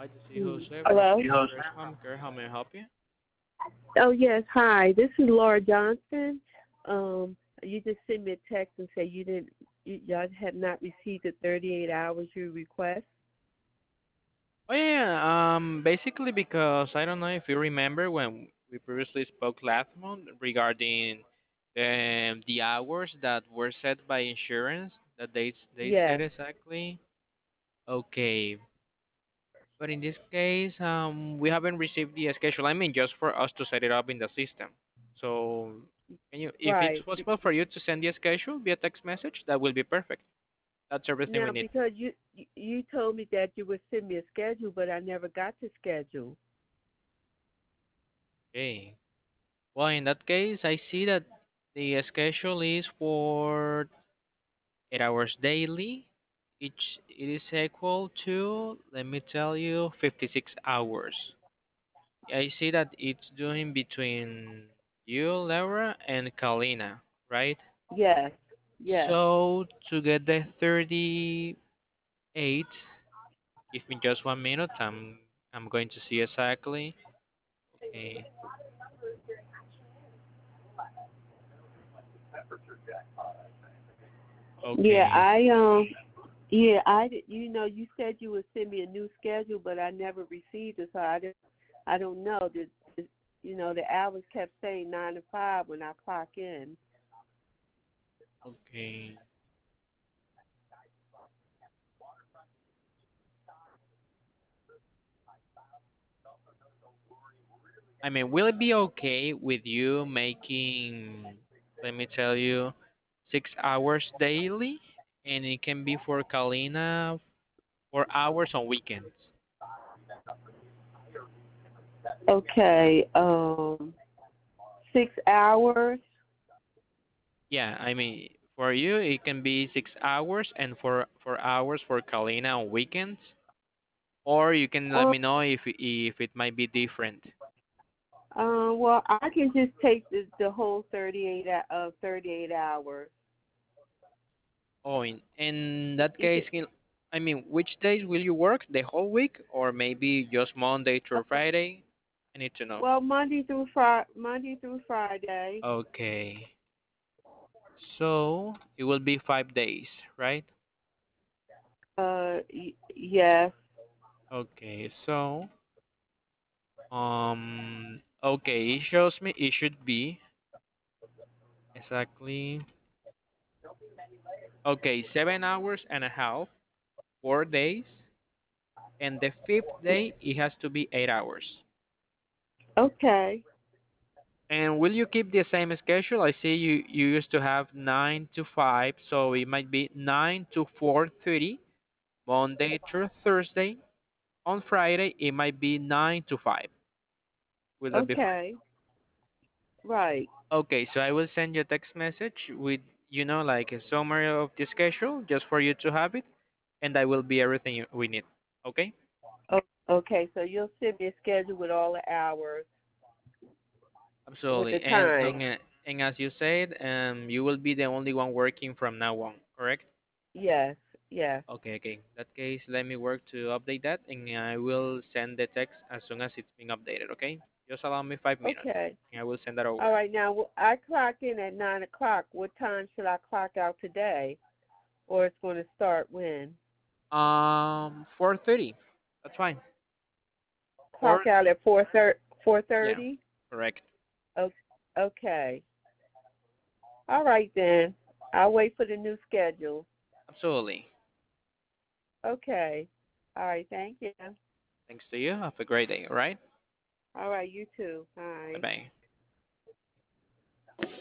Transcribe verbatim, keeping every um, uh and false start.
Hi, this is Jose from Hello? First Home Care. How may I help you? Oh, yes. Hi. This is Laura Johnson. Um, you just sent me a text and said you didn't, you, y'all had not received the thirty-eight hours you request. Oh yeah, um, basically because I don't know if you remember when we previously spoke last month regarding um, the hours that were set by insurance that they they said Yes. exactly. Okay, but in this case, um, we haven't received the schedule. I mean, just for us to set it up in the system. So, can you, if it's Right. possible for you to send the schedule via text message, that will be perfect. That's everything we Now, need. because you you you told me that you would send me a schedule, but I never got the schedule. Okay. Well, in that case, I see that the schedule is for eight hours daily. Each it is equal to, let me tell you, fifty-six hours. I see that it's doing between you, Laura, and Kalina, right? Yes. Yes. So to get the thirty-eight, give me just one minute. I'm I'm going to see exactly. Okay. Yeah. Okay. I um. Yeah. I did- you know you said you would send me a new schedule, but I never received it, so I didn't. I don't know. The, the you know the hours kept saying nine to five when I clock in. Okay. I mean, will it be okay with you making, let me tell you, six hours daily, and it can be for Kalina four hours on weekends? Okay. Um. Six hours. Yeah, I mean, for you it can be six hours and four four hours for Kalina on weekends, or you can let Um. me know if if it might be different. Uh, well, I can just take the the whole thirty-eight uh uh, thirty-eight hours. Oh, in in that You case, can. can, I mean, which days will you work? The whole week, or maybe just Monday through Uh, Friday? I need to know. well, Monday through Friday. Monday through Friday. Okay. So it will be five days, right? Uh. Y- yes. Okay. So um. Okay. It shows me it should be exactly. Okay. Seven hours and a half, four days, and the fifth day it has to be eight hours. Okay. And will you keep the same schedule? I see you you used to have nine to five, so it might be nine to four thirty, Monday through Thursday. On Friday it might be nine to five. Will that be fine? Okay. Right. Okay, so I will send you a text message with, you know, like a summary of the schedule just for you to have it, and that will be everything you- we need. Okay? O- okay. So you'll send me a schedule with all the hours, with the Absolutely. And time. and uh, and as you said, um, you will be the only one working from now on, correct? Yes. Yes. Okay, okay. In that case, let me work to update that, and I will send the text as soon as it's been updated. Okay? Just allow me five minutes, Okay. and I will send that All over. right. Now wh- I clock in at nine o'clock. What time should I clock out today, or it's going to start when? Um, four thirty. That's fine. Four. Clock out at four thirty. Four Yeah, thirty. correct. Okay. All right then. I'll wait for the new schedule. Absolutely. Okay. All right. Thank you. Thanks to you. Have a great day. All right. All right. You too. Bye Bye. bye.